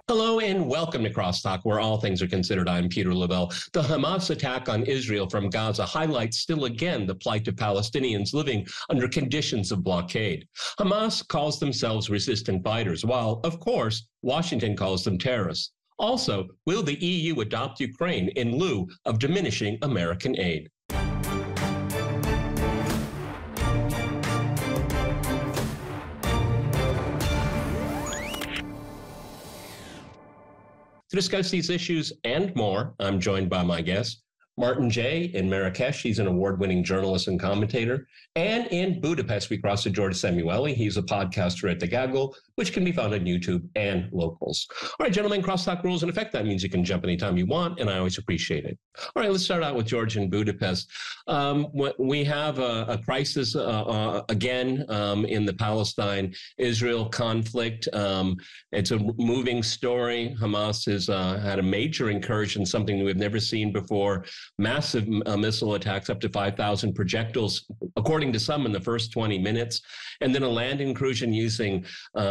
Hello and welcome to Crosstalk, where all things are considered. I'm Peter Lavelle. The Hamas attack on Israel from Gaza highlights still again the plight of Palestinians living under conditions of blockade. Hamas calls themselves resistant fighters, while, of course, Washington calls them terrorists. Also, will the EU adopt Ukraine in lieu of diminishing American aid? To discuss these issues and more, I'm joined by my guest, Martin Jay in Marrakesh. He's an award-winning journalist and commentator. And in Budapest, we cross to George Samueli. He's a podcaster at The Gaggle, which can be found on YouTube and locals. All right, gentlemen, Crosstalk rules in effect. That means you can jump anytime you want, and I always appreciate it. All right, let's start out with George in Budapest. We have a crisis again in the Palestine-Israel conflict. It's a moving story. Hamas has had a major incursion, something we've never seen before. Massive missile attacks, up to 5,000 projectiles, according to some, in the first 20 minutes, and then a land incursion using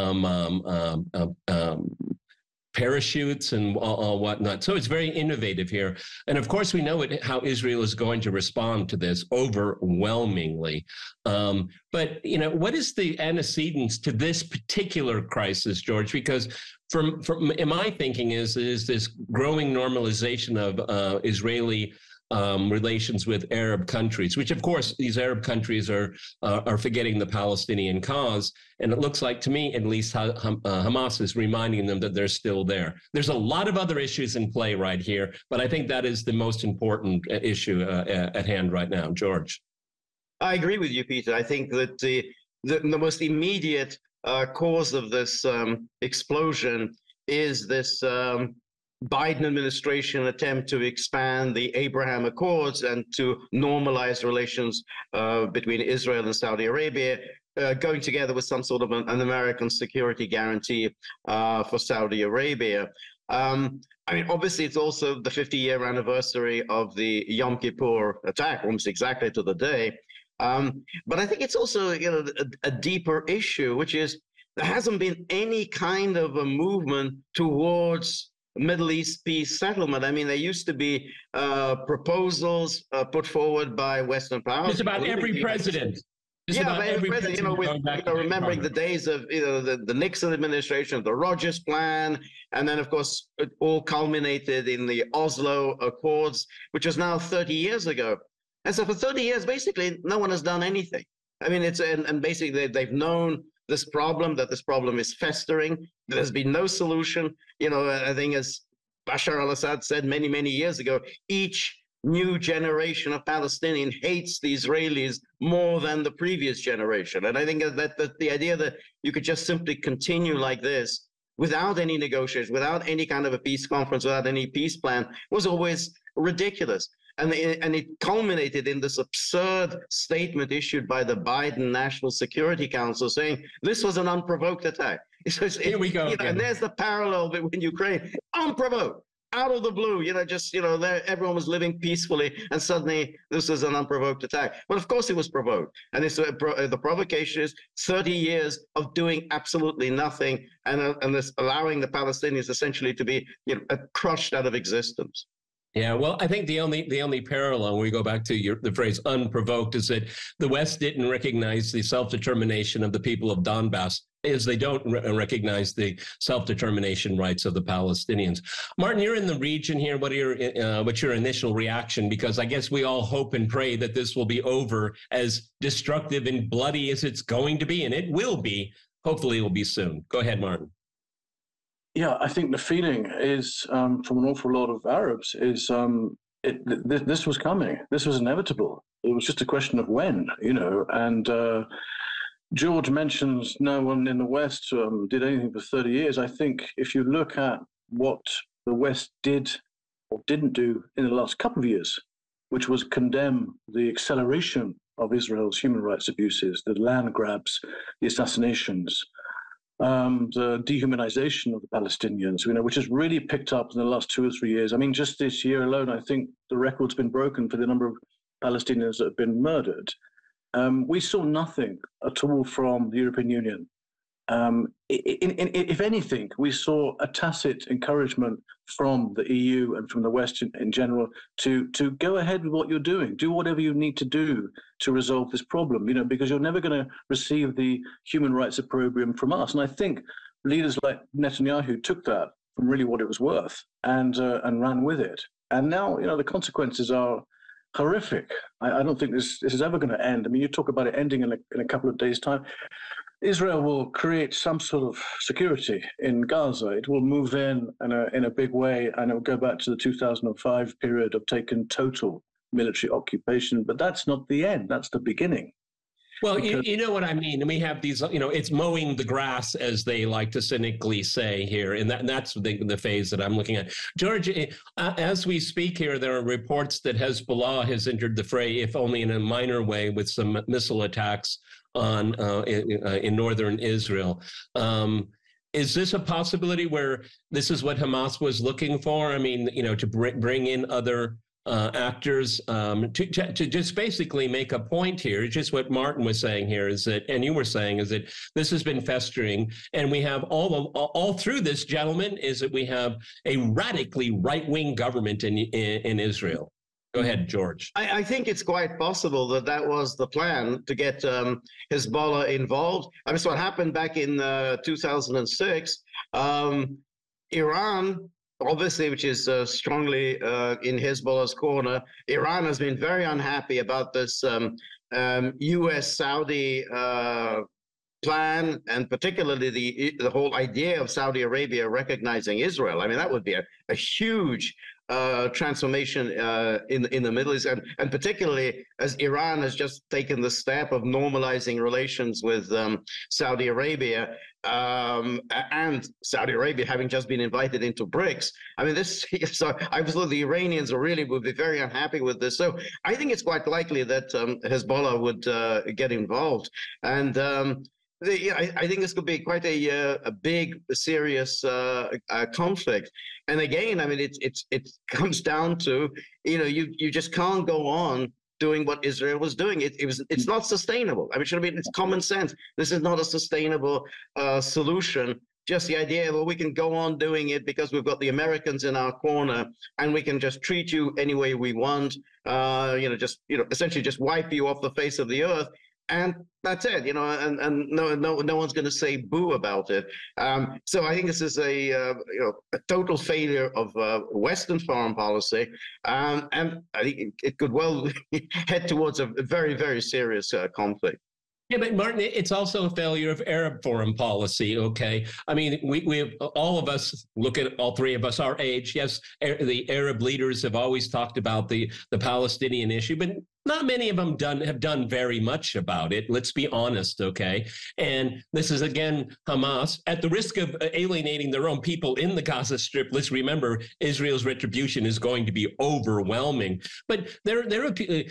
parachutes and whatnot. So it's very innovative here. And of course, we know how Israel is going to respond to this overwhelmingly. But, you know, what is the antecedents to this particular crisis, George? Because from in my thinking is this growing normalization of Israeli relations with Arab countries, which of course these Arab countries are forgetting the Palestinian cause. And it looks like to me, at least, Hamas is reminding them that they're still there. There's a lot of other issues in play right here, but I think that is the most important issue at hand right now. George. I agree with you, Peter. I think that the most immediate cause of this explosion is this Biden administration attempt to expand the Abraham Accords and to normalize relations between Israel and Saudi Arabia, going together with some sort of an American security guarantee for Saudi Arabia. I mean, obviously, it's also the 50-year anniversary of the Yom Kippur attack, almost exactly to the day. But I think it's also, you know, a deeper issue, which is there hasn't been any kind of a movement towards Middle East peace settlement. I mean, there used to be proposals put forward by Western powers. Just about every president. Yeah, every president, you know, remembering the days of, you know, the Nixon administration, the Rogers Plan, and then, of course, it all culminated in the Oslo Accords, which was now 30 years ago. And so for 30 years, basically, no one has done anything. I mean, and basically they've known this problem, that this problem is festering. There's been no solution. You know, I think as Bashar al-Assad said many, many years ago, each new generation of Palestinian hates the Israelis more than the previous generation. And I think that the idea that you could just simply continue like this without any negotiations, without any kind of a peace conference, without any peace plan, was always ridiculous. And it culminated in this absurd statement issued by the Biden National Security Council saying this was an unprovoked attack. Here we go. You know, and there's the parallel with Ukraine. Unprovoked, out of the blue, you know, just, you know, everyone was living peacefully and suddenly this is an unprovoked attack. Well, of course it was provoked. And the provocation is 30 years of doing absolutely nothing and this allowing the Palestinians essentially to be, you know, crushed out of existence. Yeah, well, I think the only parallel when we go back to the phrase unprovoked is that the West didn't recognize the self-determination of the people of Donbass, as they don't recognize the self-determination rights of the Palestinians. Martin, you're in the region here. What's your initial reaction? Because I guess we all hope and pray that this will be over, as destructive and bloody as it's going to be, and it will be. Hopefully it will be soon. Go ahead, Martin. Yeah, I think the feeling is from an awful lot of Arabs is this was coming. This was inevitable. It was just a question of when, you know. And George mentions no one in the West did anything for 30 years. I think if you look at what the West did or didn't do in the last couple of years, which was condemn the acceleration of Israel's human rights abuses, the land grabs, the assassinations, the dehumanization of the Palestinians, you know, which has really picked up in the last 2 or 3 years. I mean, just this year alone, I think the record's been broken for the number of Palestinians that have been murdered. We saw nothing at all from the European Union if anything, we saw a tacit encouragement from the EU and from the West in general to go ahead with what you're doing, do whatever you need to do to resolve this problem, because you're never going to receive the human rights opprobrium from us. And I think leaders like Netanyahu took that from really what it was worth and ran with it. And now, the consequences are horrific. I don't think this is ever going to end. I mean, you talk about it ending in a couple of days' time. Israel will create some sort of security in Gaza. It will move in a big way, and it will go back to the 2005 period of taking total military occupation. But that's not the end. That's the beginning. Well, you know what I mean. We have these, it's mowing the grass, as they like to cynically say here. And that's the phase that I'm looking at. George, as we speak here, there are reports that Hezbollah has entered the fray, if only in a minor way, with some missile attacks on in northern Israel. Is this a possibility where this is what Hamas was looking for? I mean, to bring in other actors to just basically make a point here. Just what Martin was saying here is that, and you were saying, is that this has been festering, and we have all through this, gentlemen, is that we have a radically right-wing government in Israel. Go ahead, George. I think it's quite possible that was the plan, to get Hezbollah involved. I mean, so what happened back in 2006, Iran, obviously, which is strongly in Hezbollah's corner, Iran has been very unhappy about this U.S.-Saudi plan, and particularly the whole idea of Saudi Arabia recognizing Israel. I mean, that would be a huge transformation in the Middle East, and particularly as Iran has just taken the step of normalizing relations with Saudi Arabia, and Saudi Arabia having just been invited into BRICS. I mean, so I thought the Iranians really would be very unhappy with this. So I think it's quite likely that Hezbollah would get involved, and I think this could be quite a big, serious conflict. And again, I mean, it comes down to, you just can't go on doing what Israel was doing. It's not sustainable. I mean, it's common sense. This is not a sustainable solution. Just the idea, well, we can go on doing it because we've got the Americans in our corner, and we can just treat you any way we want. Essentially just wipe you off the face of the earth. And that's it, and no one's going to say boo about it. So I think this is a total failure of Western foreign policy, and I think it could well head towards a very, very serious conflict. Yeah, but Martin, it's also a failure of Arab foreign policy, okay? I mean, we all of us, look at all three of us our age, yes, the Arab leaders have always talked about the Palestinian issue, but not many of them have done very much about it. Let's be honest, okay? And this is, again, Hamas, at the risk of alienating their own people in the Gaza Strip. Let's remember, Israel's retribution is going to be overwhelming. But the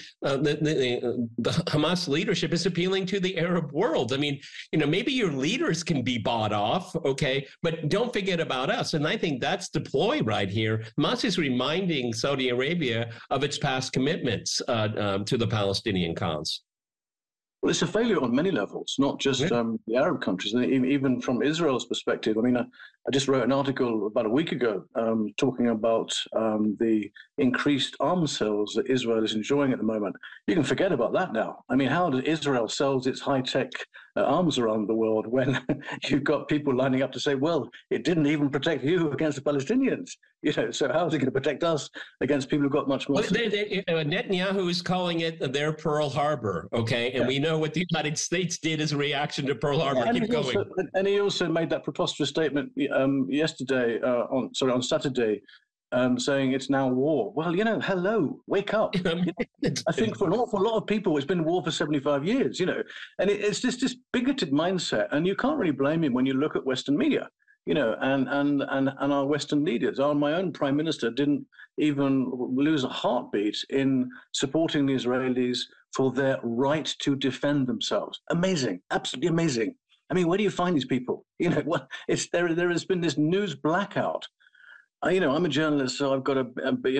Hamas leadership is appealing to the Arab world. I mean, maybe your leaders can be bought off, okay? But don't forget about us. And I think that's the ploy right here. Hamas is reminding Saudi Arabia of its past commitments to the Palestinian cause. Well, it's a failure on many levels, not just the Arab countries, even from Israel's perspective. I mean, I just wrote an article about a week ago talking about the increased arms sales that Israel is enjoying at the moment. You can forget about that now. I mean, how does Israel sells its high-tech arms around the world when you've got people lining up to say, well, it didn't even protect you against the Palestinians? So how is it going to protect us against people who've got much more? Netanyahu is calling it their Pearl Harbor, okay? And we know what the United States did as a reaction to Pearl Harbor. Keep going. And he also made that preposterous statement yesterday, on Saturday, saying it's now war. Well, hello, wake up. I think for an awful lot of people, it's been war for 75 years, and it's just this bigoted mindset. And you can't really blame him when you look at Western media, and our Western leaders. My own prime minister didn't even lose a heartbeat in supporting the Israelis for their right to defend themselves. Amazing, absolutely amazing. I mean, where do you find these people? There has been this news blackout I'm a journalist, so I've got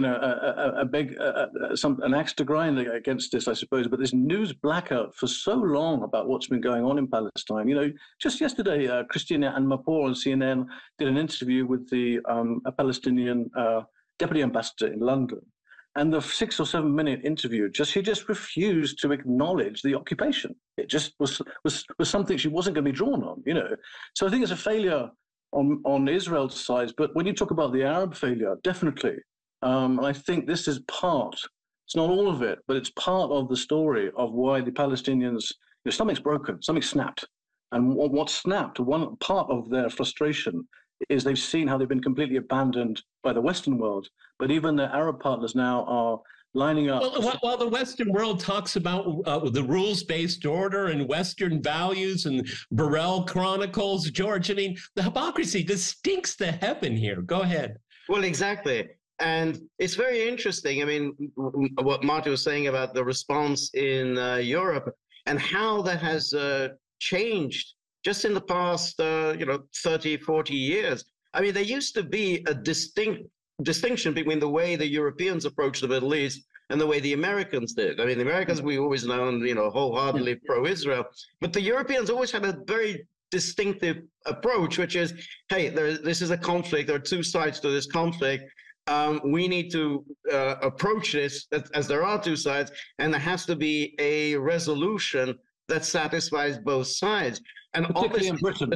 an axe to grind against this, I suppose. But this news blackout for so long about what's been going on in Palestine. Just yesterday, Christina Anmapour on CNN did an interview with the a Palestinian deputy ambassador in London, and the 6 or 7 minute interview, she just refused to acknowledge the occupation. It just was something she wasn't going to be drawn on. So I think it's a failure on Israel's side, but when you talk about the Arab failure, definitely. I think this is part, it's not all of it, but it's part of the story of why the Palestinians, something's broken, something snapped. And what snapped, one part of their frustration is they've seen how they've been completely abandoned by the Western world, but even their Arab partners now are lining up. Well, while the Western world talks about the rules-based order and Western values and Burrell Chronicles, George, I mean, the hypocrisy just stinks to heaven here. Go ahead. Well, exactly. And it's very interesting. I mean, what Marty was saying about the response in Europe and how that has changed just in the past, 30, 40 years. I mean, there used to be a distinction between the way the Europeans approached the Middle East and the way the Americans did. I mean, the Americans, we always known, wholeheartedly pro-Israel, but the Europeans always had a very distinctive approach, which is, hey, this is a conflict. There are two sides to this conflict. We need to approach this as there are two sides, and there has to be a resolution that satisfies both sides. And obviously, in Britain,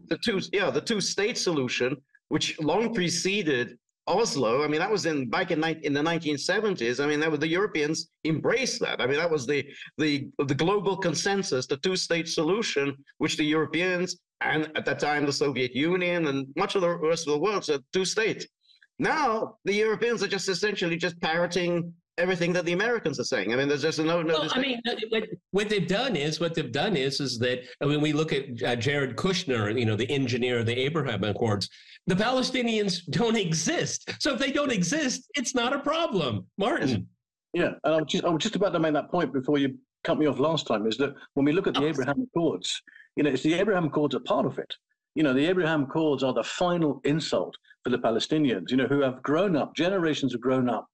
the two-state solution, which long preceded Oslo. I mean, that was back in the 1970s. I mean, the Europeans embraced that. I mean, that was the global consensus, the two-state solution, which the Europeans and at that time the Soviet Union and much of the rest of the world said two states. Now the Europeans are just essentially just parroting everything that the Americans are saying. I mean, there's just no. Well, I mean, what they've done is that, I mean, we look at Jared Kushner, the engineer of the Abraham Accords. The Palestinians don't exist. So if they don't exist, it's not a problem. Martin. Yeah, and I was just about to make that point before you cut me off last time, is that when we look at the Abraham Accords, it's the Abraham Accords are part of it. The Abraham Accords are the final insult for the Palestinians, who have grown up, generations have grown up,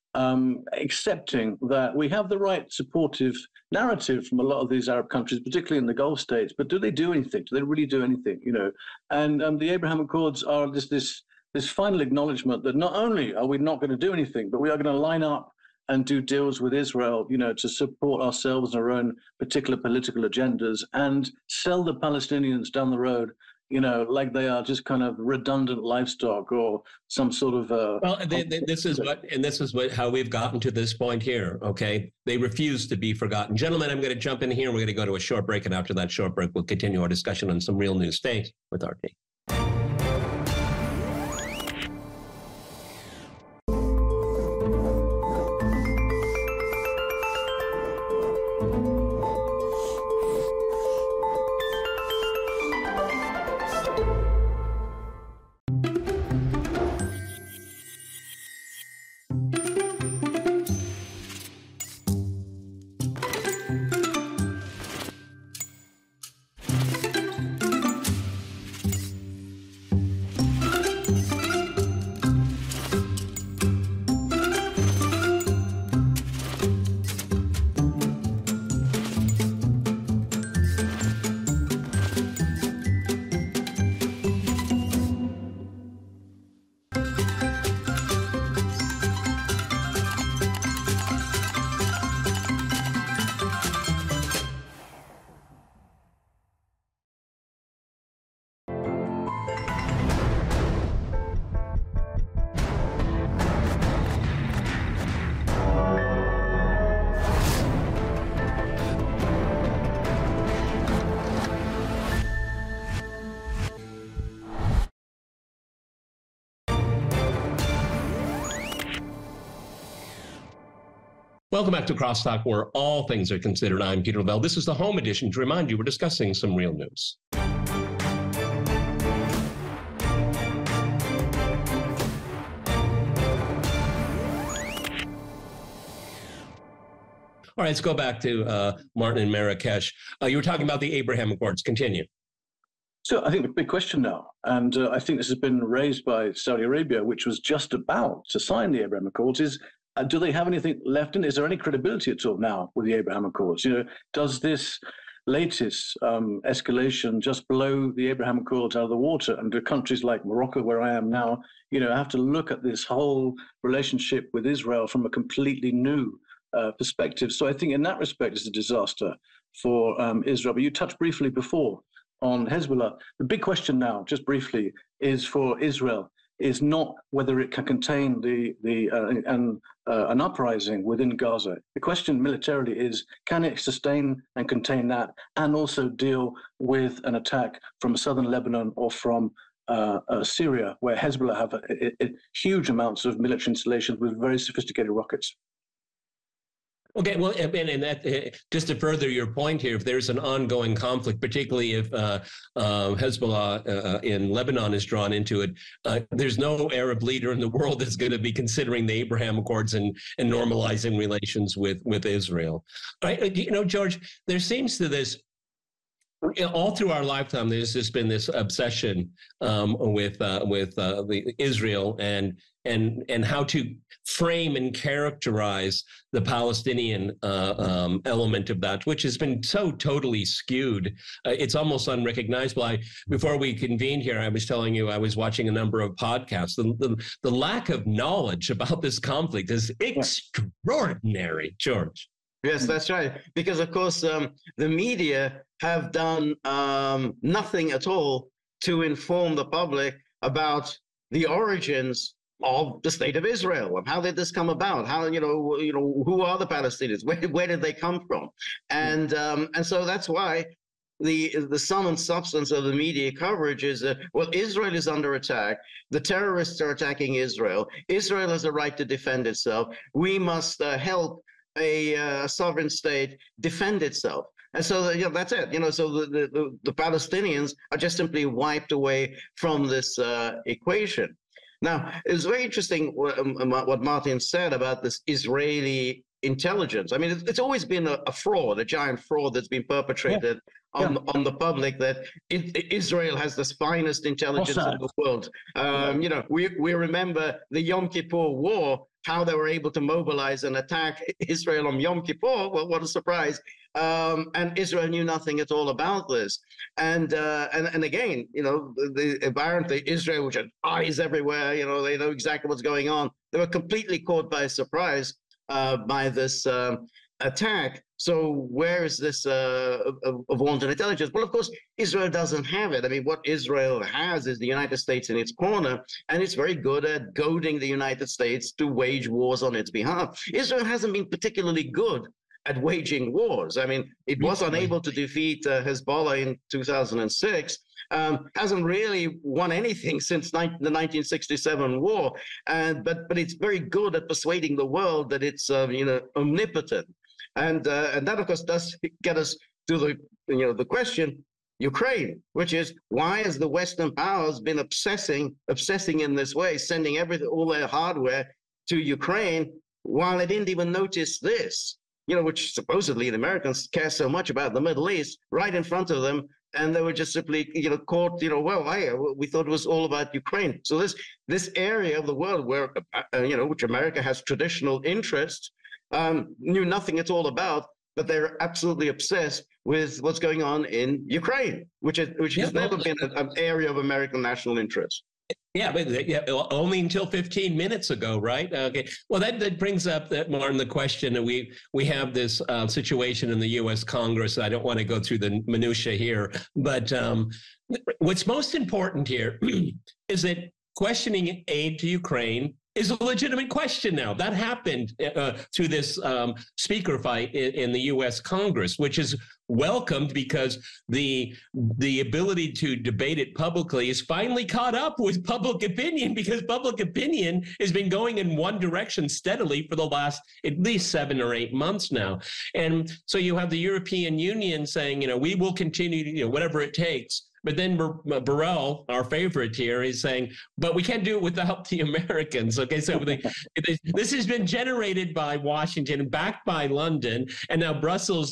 accepting that we have the right supportive narrative from a lot of these Arab countries, particularly in the Gulf states. But do they do anything? Do they really do anything? And the Abraham Accords are this final acknowledgement that not only are we not going to do anything, but we are going to line up and do deals with Israel, to support ourselves and our own particular political agendas and sell the Palestinians down the road, like they are just kind of redundant livestock or some sort of. This is how we've gotten to this point here. Okay, they refuse to be forgotten, gentlemen. I'm going to jump in here. We're going to go to a short break, and after that short break, we'll continue our discussion on some real news. Stay with RT. Welcome back to Crosstalk, where all things are considered. I'm Peter Lavelle. This is the home edition. To remind you, we're discussing some real news. All right, let's go back to Martin and Marrakesh. You were talking about the Abraham Accords. Continue. So I think the big question now, and I think this has been raised by Saudi Arabia, which was just about to sign the Abraham Accords, is do they have anything left in? Is there any credibility at all now with the Abraham Accords? Does this latest escalation just blow the Abraham Accords out of the water? And do countries like Morocco, where I am now, have to look at this whole relationship with Israel from a completely new perspective? So I think in that respect, it's a disaster for Israel. But you touched briefly before on Hezbollah. The big question now, just briefly, is for Israel is not whether it can contain an uprising within Gaza. The question militarily is, can it sustain and contain that, and also deal with an attack from southern Lebanon or from Syria, where Hezbollah have huge amounts of military installations with very sophisticated rockets? Okay, well, and that just to further your point here, if there's an ongoing conflict, particularly if Hezbollah in Lebanon is drawn into it, there's no Arab leader in the world that's going to be considering the Abraham Accords and normalizing relations with Israel. George, there seems to this. All through our lifetime, there's just been this obsession with Israel and how to frame and characterize the Palestinian element of that, which has been so totally skewed. It's almost unrecognizable. Before we convened here, I was telling you I was watching a number of podcasts. The lack of knowledge about this conflict is extraordinary, George. Yes, that's right. Because, of course, the media have done nothing at all to inform the public about the origins of the state of Israel. How did this come about? How, who are the Palestinians? Where did they come from? And so that's why the sum and substance of the media coverage is that, well, Israel is under attack. The terrorists are attacking Israel. Israel has a right to defend itself. We must help a sovereign state defend itself. And so that's it. So the Palestinians are just simply wiped away from this equation. Now, it was very interesting what Martin said about this Israeli intelligence. I mean, it's always been a fraud, a giant fraud that's been perpetrated on the public, that Israel has the finest intelligence in the world. We remember the Yom Kippur War, how they were able to mobilize and attack Israel on Yom Kippur. Well, what a surprise. And Israel knew nothing at all about this. And again, apparently Israel, which had eyes everywhere, they know exactly what's going on. They were completely caught by surprise by this attack. So where is this wanton intelligence? Well, of course, Israel doesn't have it. I mean, what Israel has is the United States in its corner, and it's very good at goading the United States to wage wars on its behalf. Israel hasn't been particularly good at waging wars. I mean, it was unable to defeat Hezbollah in 2006, hasn't really won anything since the 1967 war, but it's very good at persuading the world that it's omnipotent. And that, of course, does get us to the question, Ukraine, which is, why has the Western powers been obsessing in this way, sending all their hardware to Ukraine, while they didn't even notice this, which supposedly the Americans care so much about the Middle East, right in front of them, and they were just simply, caught, we thought it was all about Ukraine. So this area of the world where, which America has traditional interests, knew nothing at all about, but they're absolutely obsessed with what's going on in Ukraine, which has never been an area of American national interest. Yeah, but only until 15 minutes ago, right? Okay. Well, that brings up, Martin, the question that we have this situation in the U.S. Congress. I don't want to go through the minutia here, but what's most important here is that questioning aid to Ukraine is a legitimate question now. That happened through this speaker fight in the U.S. Congress, which is welcomed because the ability to debate it publicly is finally caught up with public opinion, because public opinion has been going in one direction steadily for the last at least 7 or 8 months now. And so you have the European Union saying, we will continue, whatever it takes. But then Borrell, our favorite here, is saying, but we can't do it without the Americans. Okay, so this has been generated by Washington, backed by London, and now Brussels is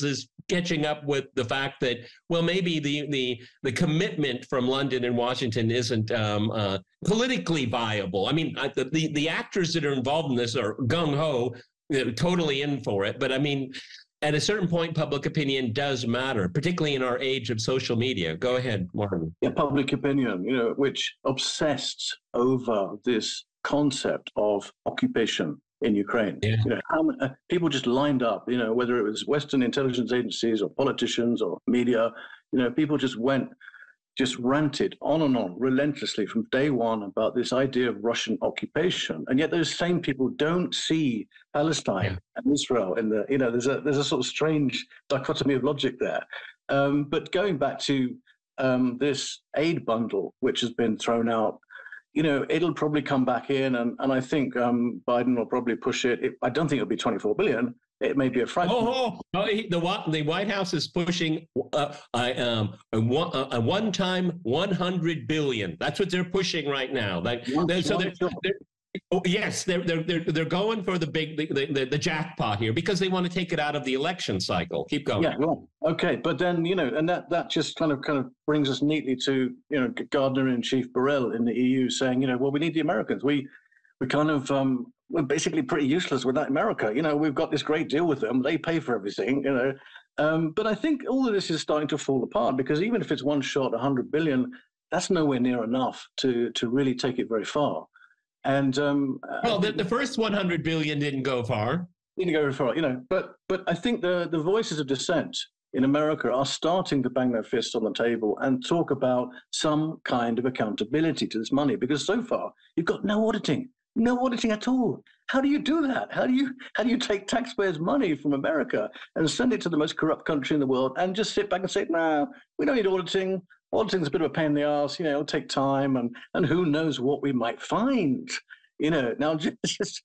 catching up with the fact that, well, maybe the commitment from London and Washington isn't politically viable. I mean, the actors that are involved in this are gung-ho, totally in for it. But I mean, at a certain point, public opinion does matter, particularly in our age of social media. Go ahead, Martin. Yeah, public opinion, which obsessed over this concept of occupation in Ukraine. Yeah. How many, people just lined up, whether it was Western intelligence agencies or politicians or media, people just ranted on and on relentlessly from day one about this idea of Russian occupation. And yet those same people don't see Palestine and Israel in the, there's a sort of strange dichotomy of logic there. But going back to this aid bundle, which has been thrown out, it'll probably come back in. And I think Biden will probably push it. I don't think it'll be 24 billion. It may be a fraction. The White House is pushing a one-time 100 billion. That's what they're pushing right now. Yes, they're going for the jackpot here because they want to take it out of the election cycle. Keep going. Yeah, well, okay, but then and that just kind of brings us neatly to Gardner-in-Chief Borrell in the EU saying well, we need the Americans. We kind of we're basically pretty useless without America. We've got this great deal with them. They pay for everything. But I think all of this is starting to fall apart because even if it's one shot, 100 billion, that's nowhere near enough to really take it very far. And the first 100 billion didn't go far. Didn't go very far, But I think the voices of dissent in America are starting to bang their fists on the table and talk about some kind of accountability to this money, because so far you've got no auditing at all. How do you do that? How do you take taxpayers' money from America and send it to the most corrupt country in the world and just sit back and say, no, we don't need auditing. Auditing's a bit of a pain in the ass. It'll take time, and who knows what we might find. Now but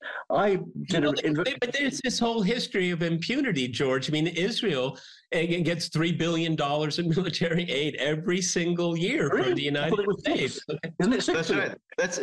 there's this whole history of impunity, George. I mean, Israel gets $3 billion in military aid every single year from the United States. Isn't it? That's right.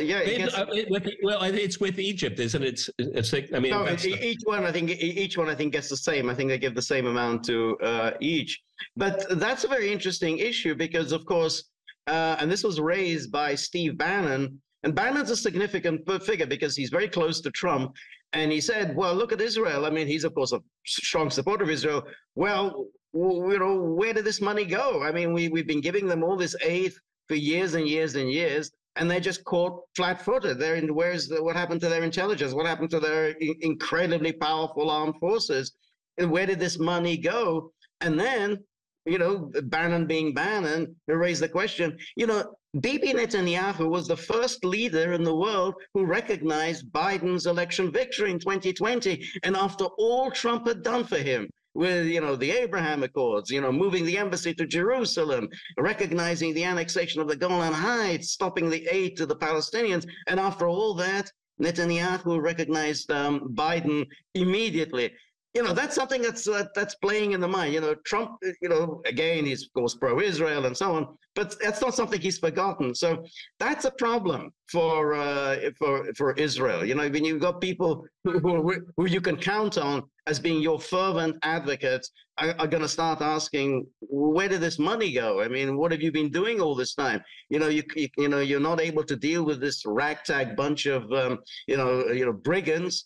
It's with Egypt, isn't it? I mean, no, each one I think gets the same. I think they give the same amount to each. But that's a very interesting issue because, of course, and this was raised by Steve Bannon. And Bannon's a significant figure because he's very close to Trump. And he said, well, look at Israel. I mean, he's, of course, a strong supporter of Israel. Well, where did this money go? I mean, we've been giving them all this aid for years and years and years, and they're just caught flat-footed. What happened to their intelligence? What happened to their incredibly powerful armed forces? And where did this money go? And then, Bannon being Bannon, he raised the question, Bibi Netanyahu was the first leader in the world who recognized Biden's election victory in 2020. And after all Trump had done for him with, the Abraham Accords, moving the embassy to Jerusalem, recognizing the annexation of the Golan Heights, stopping the aid to the Palestinians. And after all that, Netanyahu recognized Biden immediately. That's something that's playing in the mind. Trump, again, he's of course pro-Israel and so on, but that's not something he's forgotten. So that's a problem for Israel. When you've got people who you can count on as being your fervent advocates are going to start asking, where did this money go? I mean, what have you been doing all this time? You're not able to deal with this ragtag bunch of brigands.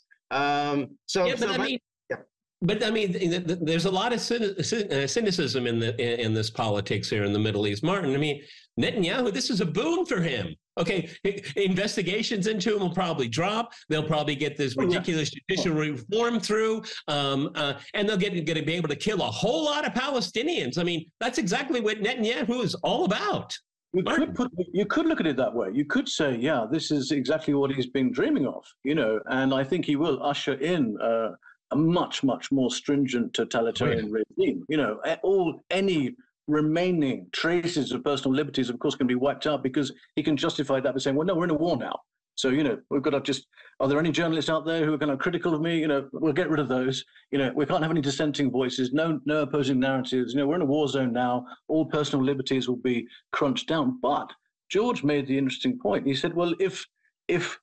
But I mean, there's a lot of cynicism in this politics here in the Middle East. Martin, I mean, Netanyahu, this is a boon for him. Okay, investigations into him will probably drop. They'll probably get this ridiculous judicial reform through, and they'll get to be able to kill a whole lot of Palestinians. I mean, that's exactly what Netanyahu is all about. You could look at it that way. You could say, yeah, this is exactly what he's been dreaming of, and I think he will usher in a much, much more stringent totalitarian regime. Any remaining traces of personal liberties, of course, can be wiped out because he can justify that by saying, well, no, we're in a war now. So, we've got to are there any journalists out there who are kind of critical of me? We'll get rid of those. We can't have any dissenting voices, no opposing narratives. We're in a war zone now. All personal liberties will be crunched down. But George made the interesting point. He said, well, if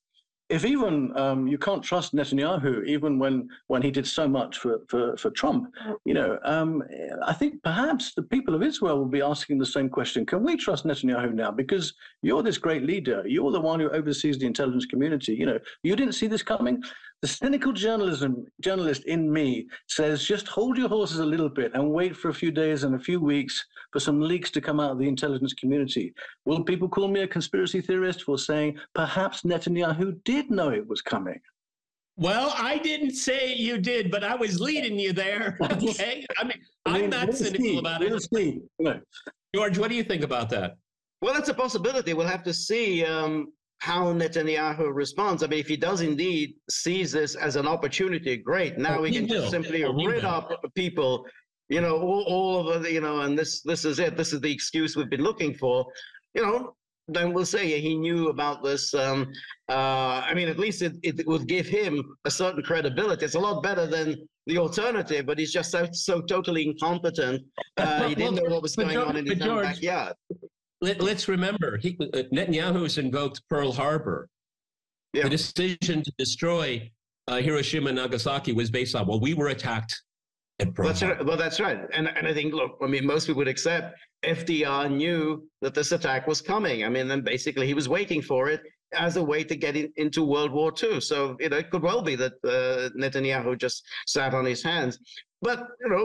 if even you can't trust Netanyahu, even when he did so much for Trump, I think perhaps the people of Israel will be asking the same question: can we trust Netanyahu now? Because you're this great leader, you're the one who oversees the intelligence community. You didn't see this coming. The cynical journalist in me says, just hold your horses a little bit and wait for a few days and a few weeks for some leaks to come out of the intelligence community. Will people call me a conspiracy theorist for saying perhaps Netanyahu did know it was coming? Well, I didn't say you did, but I was leading you there. Okay, I'm not cynical about it. George, what do you think about that? Well, it's a possibility. We'll have to see how Netanyahu responds. I mean, if he does indeed seize this as an opportunity, great. Now we can just simply rid up people, all of the, and this is it. This is the excuse we've been looking for. Then we'll say he knew about this. I mean, at least it would give him a certain credibility. It's a lot better than the alternative, but he's just so totally incompetent. He didn't know what was going on in his own backyard. Let's remember, Netanyahu has invoked Pearl Harbor. Yeah. The decision to destroy Hiroshima and Nagasaki was based on, we were attacked at Pearl Harbor. Right. Well, that's right. And I think, look, I mean, most people would accept FDR knew that this attack was coming. I mean, then basically he was waiting for it as a way to get into World War II. So, it could well be that Netanyahu just sat on his hands. But,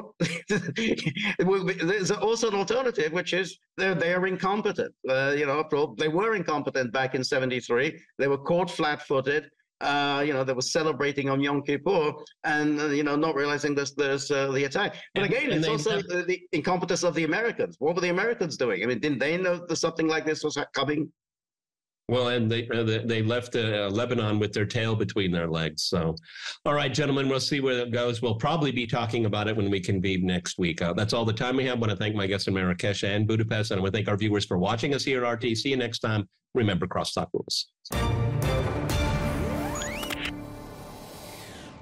there's also an alternative, which is they are incompetent. After all, they were incompetent back in 73. They were caught flat-footed. They were celebrating on Yom Kippur and, not realizing there's the attack. But again, it's also the incompetence of the Americans. What were the Americans doing? I mean, didn't they know that something like this was coming? Well, and they left Lebanon with their tail between their legs. So, all right, gentlemen, we'll see where it goes. We'll probably be talking about it when we convene next week. That's all the time we have. I want to thank my guests in Marrakesh and Budapest, and I want to thank our viewers for watching us here at RT. See you next time. Remember, crosstalk rules.